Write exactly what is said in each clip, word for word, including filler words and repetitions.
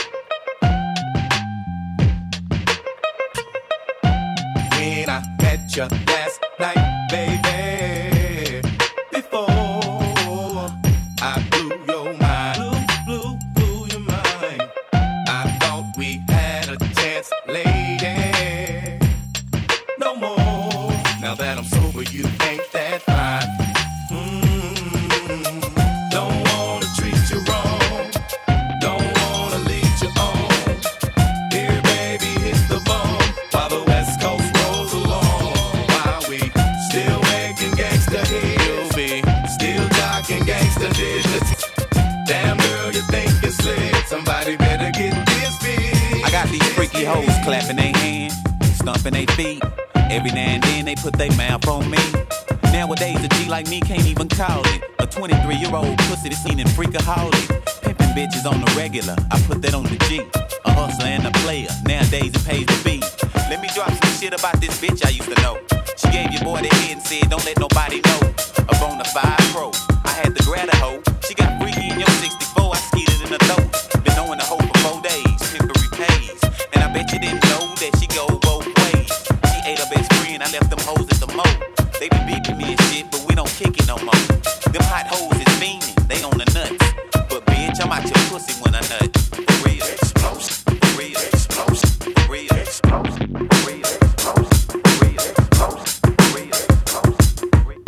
When I met you last night, baby, before I blew your mind, blew, blew, blew your mind. I thought we had a chance, lady. No more. Now that I'm sober, you ain't that fine. Mm-hmm. Don't wanna treat you wrong. Don't wanna lead you on. Here, baby, hit the bone while the West Coast rolls along. While we still making gangsta hits, be still talking gangsta business. Damn girl, you think it's slick? Somebody better get this big. I got these freaky hoes clapping their hands, stomping their feet. Every now and then they put their mouth on me. Nowadays a G like me can't even call it a twenty-three-year-old pussy that's seen in freakaholic. Pimping bitches on the regular, I put that on the G. A hustler and a player, nowadays it pays to be. Let me drop some shit about this bitch I used to know. She gave your boy the head and said don't let nobody know. A bona fide pro, I had to grab a hoe. She got freaky in your sixty-four, I skeeted in the throat. Been knowing the hoe for four days, pimpery pays. And I bet you didn't know that she go both ways. She ate her best friend, I left them hoes at the mo. They be beeping me and shit, but we don't kick it no more. Them hot hoes is fiending, they on the nuts. But bitch, I'm out your pussy when I nut. For real, explosive. For real, explosive. For real, explosive. For real, explosive. For real, explosive. For real, explosive.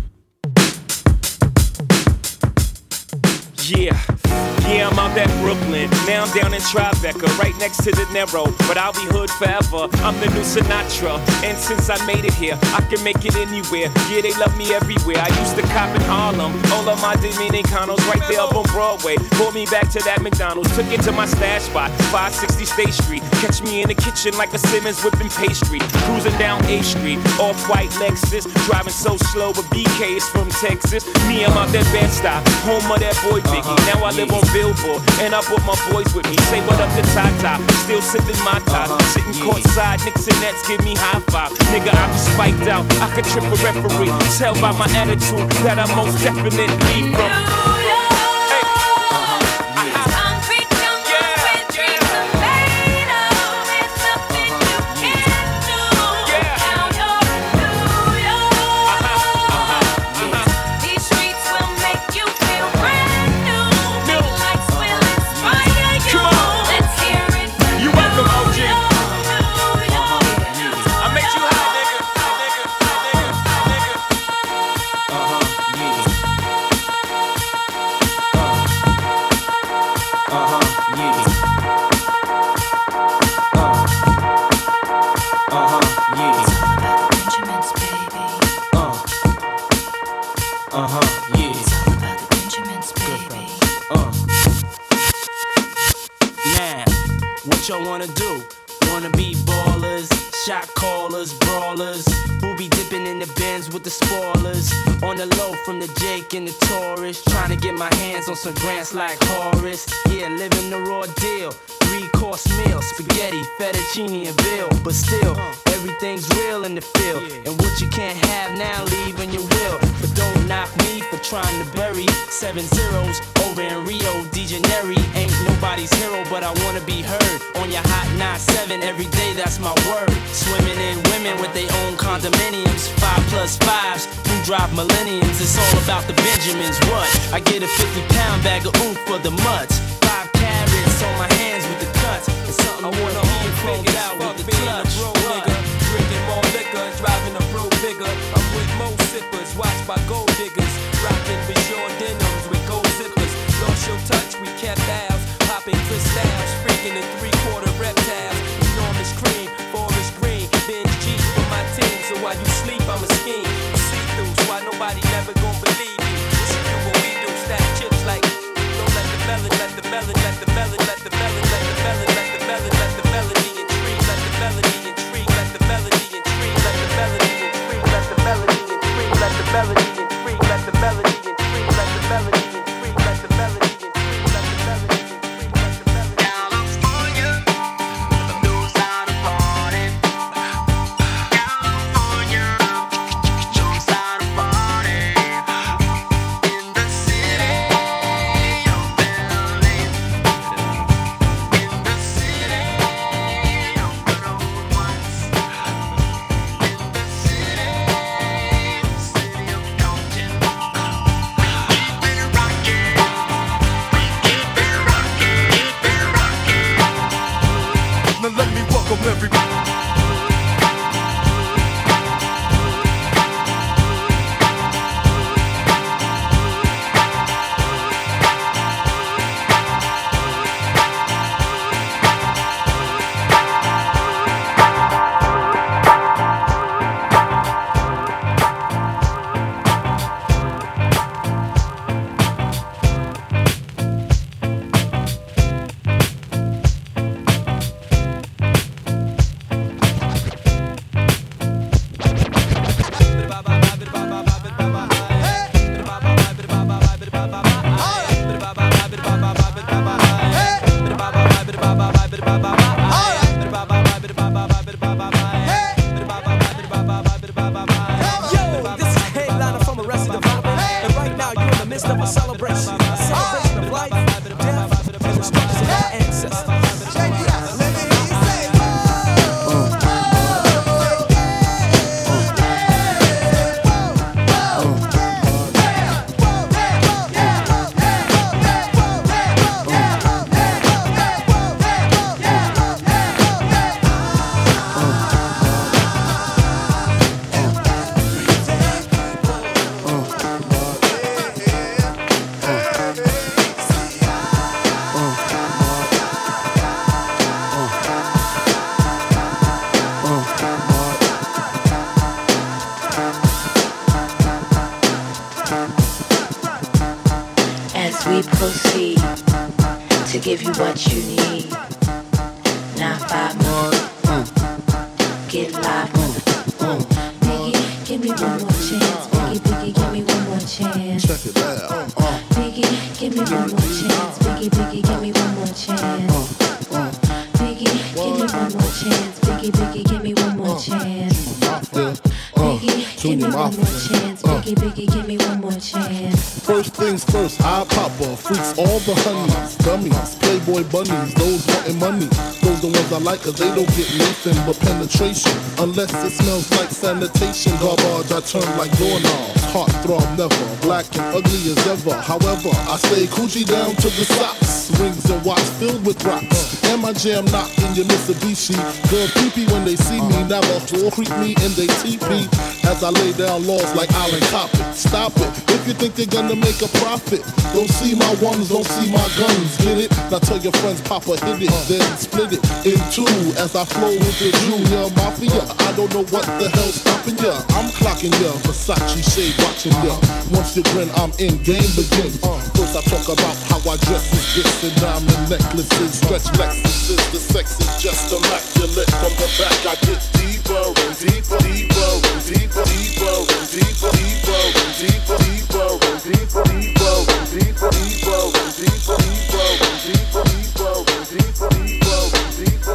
Yeah, yeah, I'm out at Brooklyn. Now I'm down in Tribeca, right next to the Narrow. But I'll be hood forever. I'm the new Sinatra. And since I made it here, I can make it anywhere. Yeah, they love me everywhere. I used to cop in Harlem. All of my Dominicanos right there up on Broadway. Pulled me back to that McDonald's. Took it to my stash spot, five sixty State Street. Catch me in the kitchen like a Simmons whipping pastry. Cruising down A Street, off-white Lexus. Driving so slow, but B K is from Texas. Me, I'm out that Bed-Stuy, home of that boy Biggie. Now I live on Bill billboard, and I brought my boys with me. Say what up to Tata, still sipping my top. Uh-huh. Sitting yeah. courtside, Knicks and Nets give me high five. Nigga, I'm spiked out, I could trip a referee. Tell by my attitude that I most definitely from. Some grants like Horace, yeah, living the raw deal. Three course meal, spaghetti, fettuccine, and veal. But still, everything's real in the field. And what you can't have now, leave when you will. But don't knock me for trying to bury seven zeros over in Rio de Janeiro. Ain't nobody's hero, but I wanna be heard on your hot nine seven every day. That's my word. Swimming in women with their own condominiums, five plus fives. Drive millenniums, it's all about the Benjamins. What? I get a fifty pound bag of oof for the mutts. Five carrots on my hands with the cuts. It's something I wanna hold figured out with the clutch. What? Drinking more liquor, driving a bro bigger. I'm with most sippers, watched by gold diggers. Rocking Bajor denims with gold zippers. Lost your touch, we kept ours. Popping crystals, freaking in three quarter reptiles. Enormous cream, forest green. Binge G for my team, so while you sleep, I'm a scheme. Why nobody never gon' believe me? This is what we do, stack chips like. Don't let the melon, let the melon, let the melon, let the melon, let the melon, let the melon, let the melody intrigue, let the melody intrigue, let the melody intrigue, let the melody intrigue, let the melody intrigue, let the melody intrigue, let the melody intrigue, let the melody intrigue, let the melody intrigue, let the melody intrigue, let the melody. California, knows how to party. California. we proceed to give you what you need. Now five more, get live. Biggie, give me one more chance. Biggie, Biggie, give me one more chance. Check it out. Biggie, give me one more chance. Biggie, Biggie, Biggie, give me one more chance. Biggie, give me one more chance. Biggie, Biggie, give me one more chance. Biggie, give me one more chance. Biggie, Biggie, give me one more chance. First things first, I pop her. Freaks all the honeys, dummies, playboy bunnies, those wanting money. Those the ones I like cause they don't get nothing but penetration. Unless it smells like sanitation. Garbage, I turn like doorknobs. Heart throb never, black and ugly as ever. However, I stay coochie down to the socks. Rings and watch filled with rocks. And my jam knocking your Mitsubishi. Girl pee-pee when they see me. Never will creep me in they teepee. As I lay down laws like Island Coppet. Stop it, if you think they're gonna make a profit. Don't see my ones, don't see my guns. Get it? Now tell your friends Papa hit it, then split it in two. As I flow with the Junior Mafia. I don't know what the hell's stopping ya. I'm clocking ya, Versace shade watching ya. Once you grin, I'm in, game begins. First I talk about how I dress is this and diamond necklaces. Stretch Lexuses, the sex is just immaculate. From the back I get deeper and deeper, deeper and deeper, deeper and deeper, deeper and deeper, deeper and deeper, deeper and deeper, deeper and deeper, deeper and deeper, deeper and deeper, deeper and deeper, deeper and deeper, deeper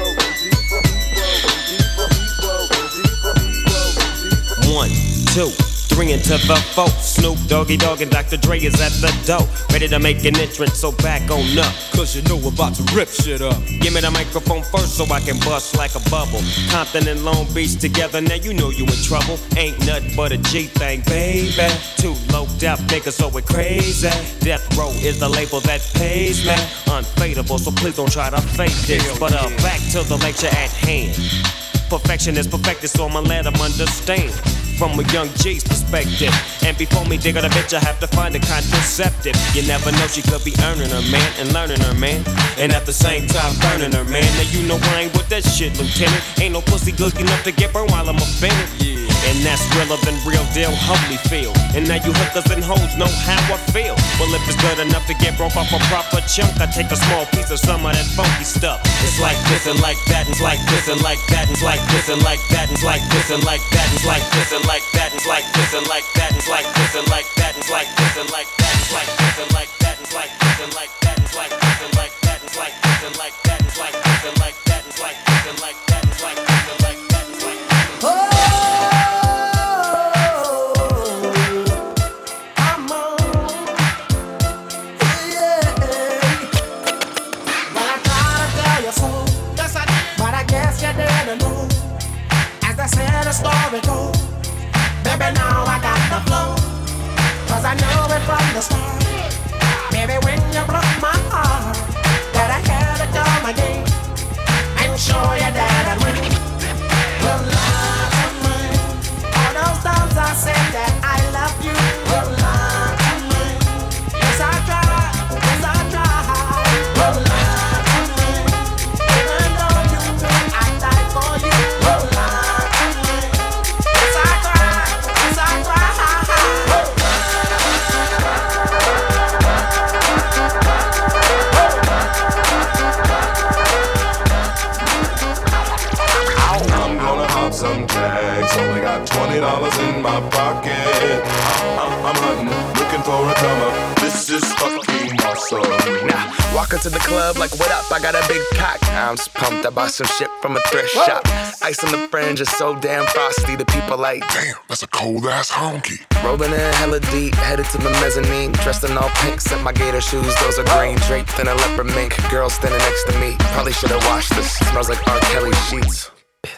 and deeper. One, two, three into the four. Snoop Doggy Dogg and Doctor Dre is at the door, ready to make an entrance, so back on up. Cause you know we're about to rip shit up. Give me the microphone first so I can bust like a bubble. Compton and Long Beach together, now you know you in trouble. Ain't nothing but a G thing, baby. Two loped out niggas, so we're crazy. Death Row is the label that pays me. Unfadable, so please don't try to fake this. But uh, back to the lecture at hand. Perfection is perfected, so I'ma let them understand. From a young G's perspective. And before me dig on a bitch, I have to find a contraceptive. You never know, she could be earning her man and learning her man. And at the same time burning her man. Now you know I ain't with that shit, Lieutenant. Ain't no pussy good enough to get burned while I'm offended. Yeah. And that's realer than real deal Holyfield. And now you hookers and hoes know how I feel. Well, if it's good enough to get broke off a proper chunk, I take a small piece of some of that funky stuff. It's like this and like that, and it's like this and like that, and it's like this and like that, and it's like this and like that, and it's like this and like that, and it's like this and like that, and it's like this and like that, and it's like this and like that, and it's like this and like that, and it's like this and like that, and it's like this and like that, and it's like this and like that, and it's like this and like that, and it's like this and like that, and it's like this and like that, and it's like oh. The story goes, baby, now I got the flow, cause I know it from the start. Baby, when you broke my heart, that I had to come again and show you that I win. Well, love to mine, all those times I said that I love you. Well, love to mine, yes I tried, yes I tried. Well, love to mine, even though you know I died for you. Well, love. Some tags, only got twenty dollars in my pocket. I'm, I'm hunting, looking for a come up. This is fucking awesome. Now, walk into the club like, what up? I got a big cock. I'm just pumped. I bought some shit from a thrift Whoa. shop. Ice on the fringe is so damn frosty. The people like, damn, that's a cold ass honky. Rolling in hella deep, headed to the mezzanine. Dressed in all pink, set my gator shoes. Those are green, draped in a leopard mink. Girl standing next to me. Probably should've washed this. Smells like R. Kelly sheets.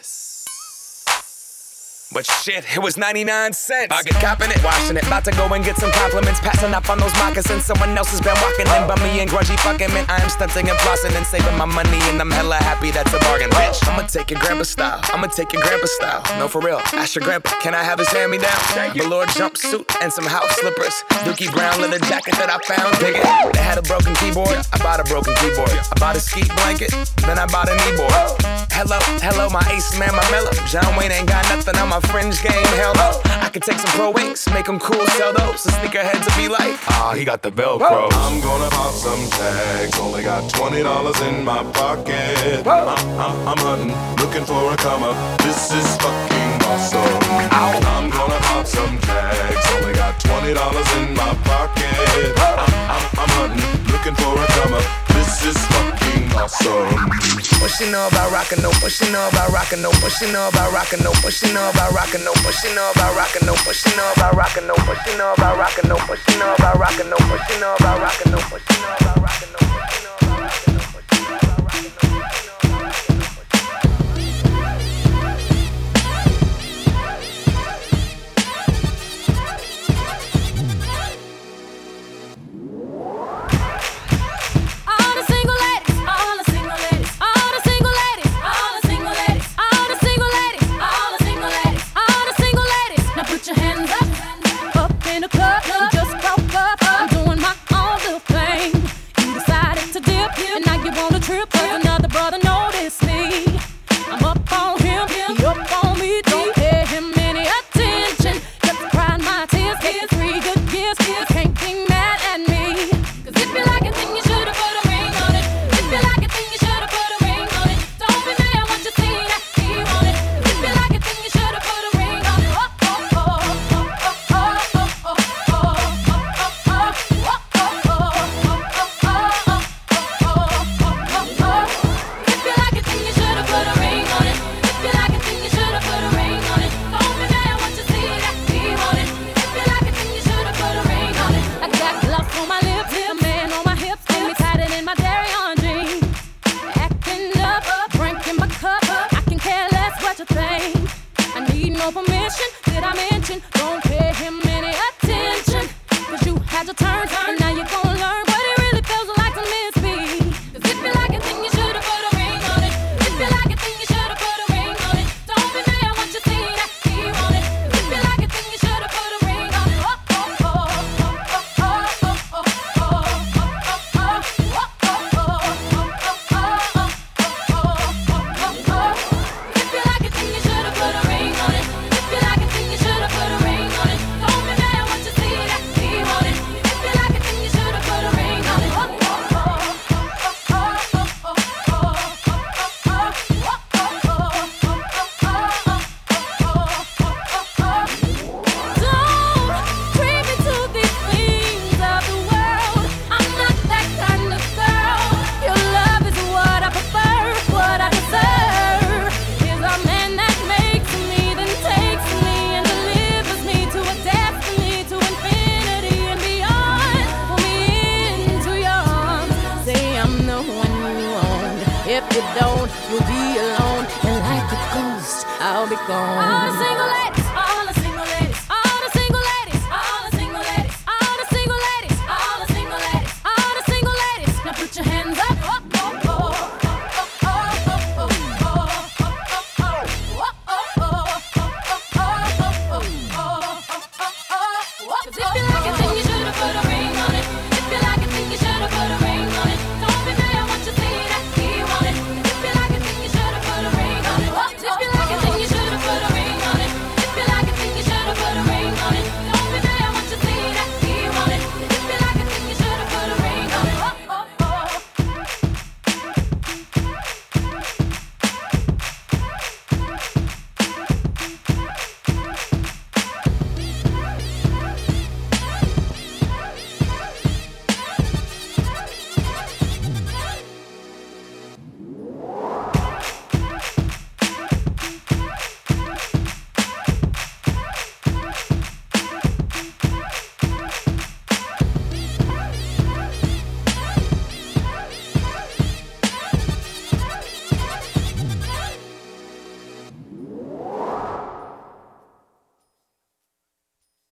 But shit, it was ninety-nine cents. I get copping it, washing it. About to go and get some compliments. Passing up on those moccasins. Someone else has been walking in by me and grungy fucking men. I am stunting and flossing and saving my money. And I'm hella happy that's a bargain, bitch. I'ma take your grandpa style. I'ma take your grandpa style. No, for real. Ask your grandpa, can I have his hand-me-down? Velour jumpsuit and some house slippers. Dookie Brown leather jacket that I found. Dig it. They had a broken keyboard. I bought a broken keyboard. I bought a ski blanket. Then I bought a kneeboard. Hello, hello, my ace man, my mellow. John Wayne ain't got nothing on my fringe game, hell no. I could take some pro wings, make them cool, sell those. The sneakerheads will be like, ah, oh, he got the Velcro. I'm gonna pop some tags, only got twenty dollars in my pocket. I'm, I'm, I'm hunting, looking for a come up. This is fucking awesome. Ow. I'm gonna pop some tags, only got twenty dollars in my pocket. I'm, I'm, I'm hunting, looking for a come up. This is fucking awesome. What she know about rockin' no? What she know about rockin' no? What she know about rockin' no? What she know about rockin' no? What she know about rockin' no? What she know about rockin' no? What she know about rockin' no? What she know about rockin' no? What she know about rockin' no? What she know about rockin' no? If you don't, you'll be alone, and like a ghost, I'll be gone. All the single ladies.